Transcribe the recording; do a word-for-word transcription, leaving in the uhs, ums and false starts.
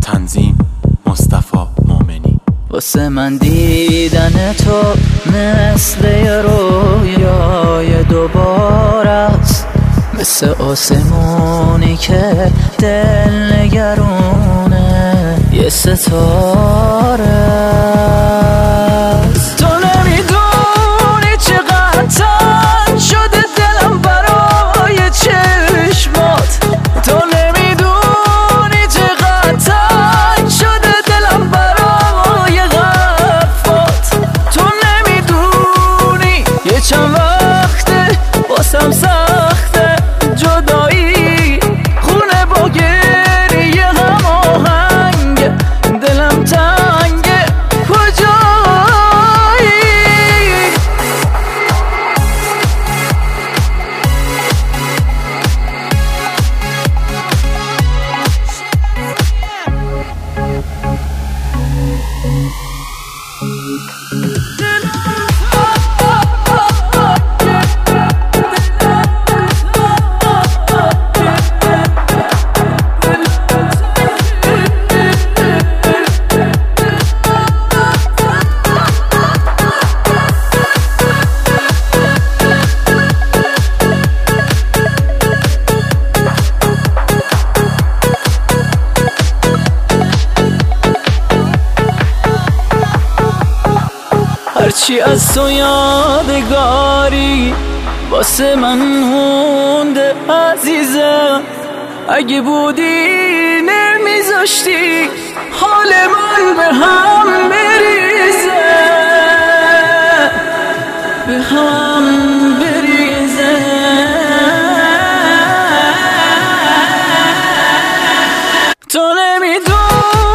تنظیم مصطفی مومنی. واسه من دیدن تو مثل یه رویای دوباره است، مثل آسمونی که دل نگرونه یه ستاره است. تو نمیدونی چقدر تنگ شده دلم برای چشمات، تو نمیدونی چقدر تنگ شده دلم برای حرفات، تو نمیدونی یه چند وقته واسم سخته جدایی، خونه با گریه هم آهنگ دلم تنگه کجایی. هرچی از تو یادگاری واسه من مونده عزیزم، اگه بودی نمیذاشتی حال من به هم بریزه، به هم بریزه. تو نمیدونی